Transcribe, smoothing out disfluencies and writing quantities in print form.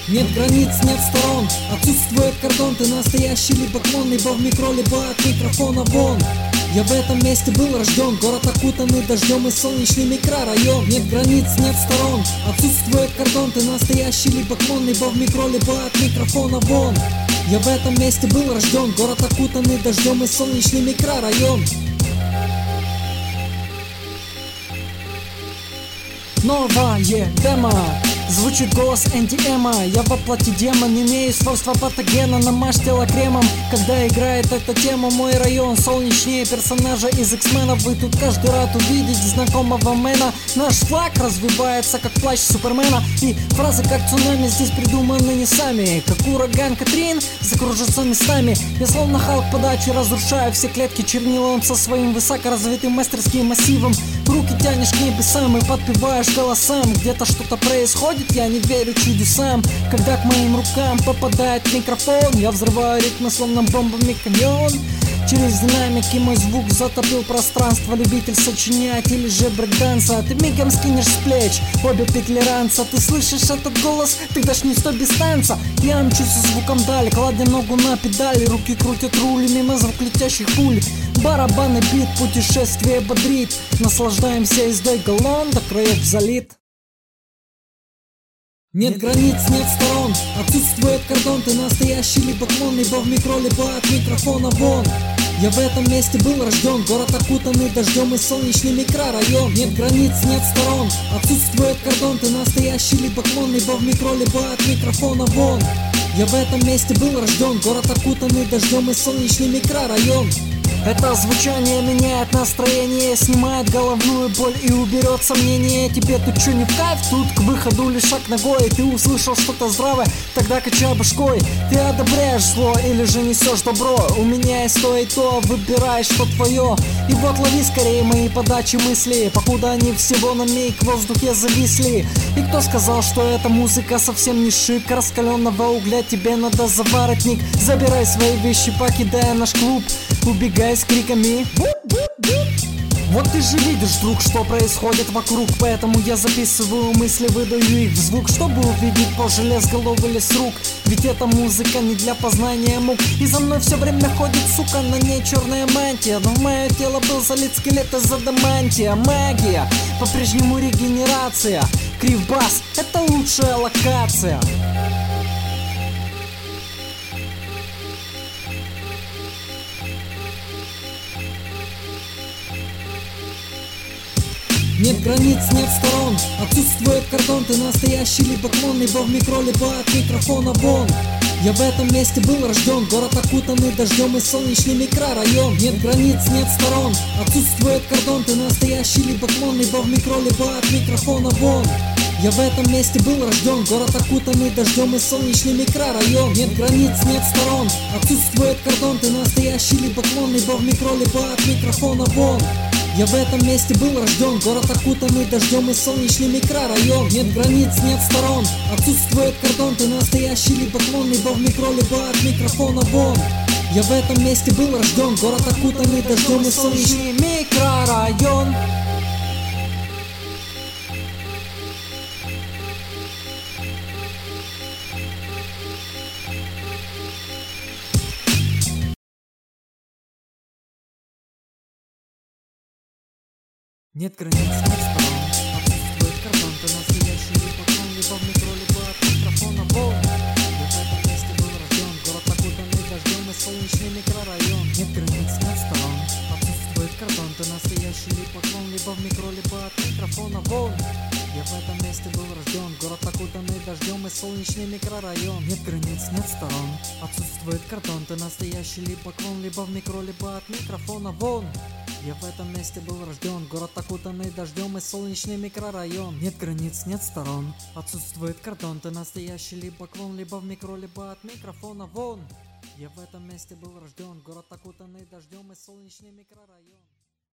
Нет границ, нет сторон, отсутствует кордон. Ты настоящий либо клон, либо в микро, либо от микрофона вон. Я в этом месте был рожден, город окутанный дождем и солнечный микрорайон. Нет границ, нет сторон, отсутствует кордон. Ты настоящий либо клон, либо в микро, либо от микрофона вон. Я в этом месте был рожден, город окутанный дождем и солнечный микрорайон. Новое демо. Звучит голос Энди-Эма. Я воплоти демон, имею свойства патогена. Намажь тело кремом, когда играет эта тема. Мой район солнечнее персонажа из X-менов. Вы тут каждый рад увидеть знакомого мэна. Наш флаг развивается, как плащ Супермена. И фразы, как цунами, здесь придуманы не сами. Как ураган Катрин, закружится местами. Я словно Халк подачи, разрушаю все клетки чернилом со своим высокоразвитым мастерским массивом. Руки тянешь к небесам и подпеваешь голосам. Где-то что-то происходит, я не верю чудесам. Когда к моим рукам попадает микрофон, я взрываю ритмы, словно бомбами каньон. Через динамики мой звук затопил пространство. Любитель сочинять или же брейкданса. Ты мигом скинешь с плеч обе петли ранца. Ты слышишь этот голос, ты дашь не сто без танца. Я мчусь со звуком даль, кладя ногу на педали. Руки крутят рули мимо звук летящих пуль. Барабанный бит, путешествие бодрит. Наслаждаемся ездой галлон, до краев залит. Нет границ, нет сторон, отсутствует кордон. Ты настоящий либо клон, либо в микро, либо от микрофона вон. Я в этом месте был рожден, город окутанный дождем и солнечный микрорайон. Нет границ, нет сторон, отсутствует кордон. Ты настоящий либо клон, либо в микро, либо от микрофона вон. Я в этом месте был рожден, город окутанный дождем и солнечный микрорайон. Это звучание меняет настроение, снимает головную боль и уберет сомнения. Тебе тут что не в кайф? Тут к выходу лишь шаг ногой. Ты услышал что-то здравое, тогда качай башкой. Ты одобряешь зло или же несешь добро? У меня есть то и то, выбирай, что твое. И вот лови скорее мои подачи мысли, покуда они всего на миг в воздухе зависли. И кто сказал, что эта музыка совсем не шик? Раскаленного угля тебе надо за воротник. Забирай свои вещи, покидая наш клуб, убегай с криками. Вот ты же видишь, друг, что происходит вокруг. Поэтому я записываю мысли, выдаю их в звук, чтобы увидеть позже лес голов или с рук. Ведь эта музыка не для познания мук. И за мной все время ходит, сука, на ней черная мантия. Но в мое тело был залит скелет из адамантия. Магия, по-прежнему регенерация. Кривбас, это лучшая локация. Нет границ, нет сторон, отсутствует кордон. Ты настоящий либо клон, либо в микро, либо от микрофона вон. Я в этом месте был рожден, город окутанный дождем и солнечный микрорайон. Нет границ, нет сторон, отсутствует кордон. Ты настоящий либо клон, либо в микро, либо от микрофона вон. Я в этом месте был рожден, город окутанный дождем и солнечный микрорайон. Нет границ, нет сторон, отсутствует кордон. Ты настоящий либо клон, либо в микро, либо от микрофона вон. Я в этом месте был рожден, город окутанный дождем и солнечный микрорайон. Нет границ, нет сторон, отсутствует кордон. Ты настоящий либо клон, либо в микро, либо от микрофона вон. Я в этом месте был рожден, город окутанный дождем и солнечный микрорайон. Нет границ, нет сторон, отсутствует кордон. Ты настоящий либо клон, либо в метро, либо от микрофона вон. Я в этом месте был рожден, город окутанный дождем и солнечный микрорайон. Нет границ, нет сторон, отсутствует кордон. Ты настоящий либо клон, либо в метро, либо от микрофона вон. Я в этом месте был рожден, город окутанный дождем и солнечный микрорайон. Нет границ, нет сторон, отсутствует кордон. Ты настоящий либо клон, либо в микро, либо от микрофона вон. Я в этом месте был рожден, город окутанный дождем и солнечный микрорайон. Нет границ, нет сторон, отсутствует кордон. Ты настоящий либо клон, либо в микро, либо от микрофона вон. Я в этом месте был рожден, город окутанный дождем и солнечный микрорайон.